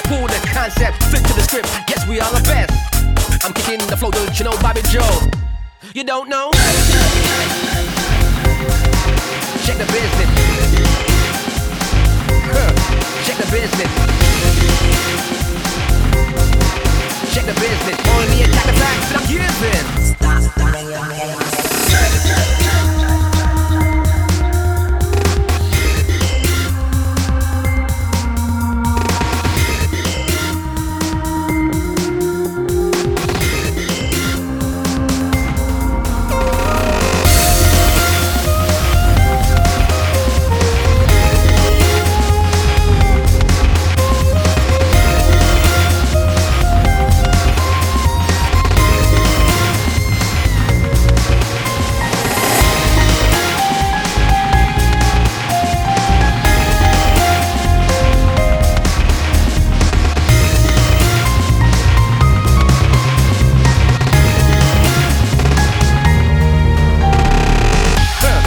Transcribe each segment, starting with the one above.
pull the concept, flip to the script. Yes, we are the best. I'm kicking the flow, don't you know Bobby Joe? You don't know? Check the business. Check the business. Check the business. Only attack the facts that I'm giving.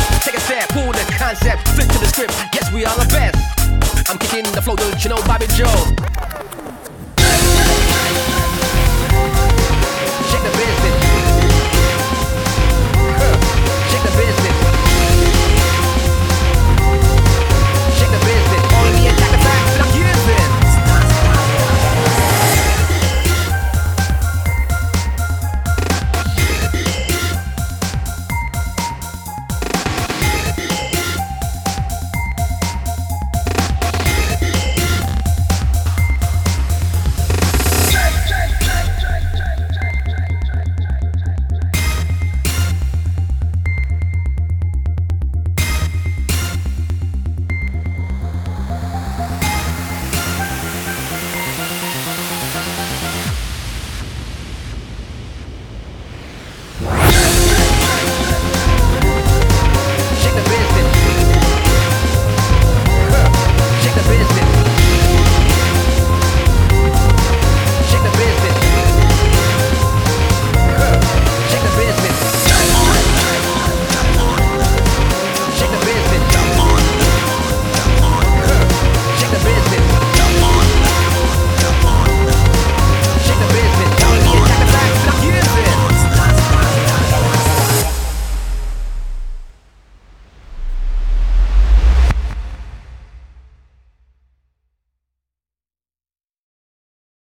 Concept, flip to the script. Yes, we are the best. I'm kicking the flow, don't you know Bobby Joe?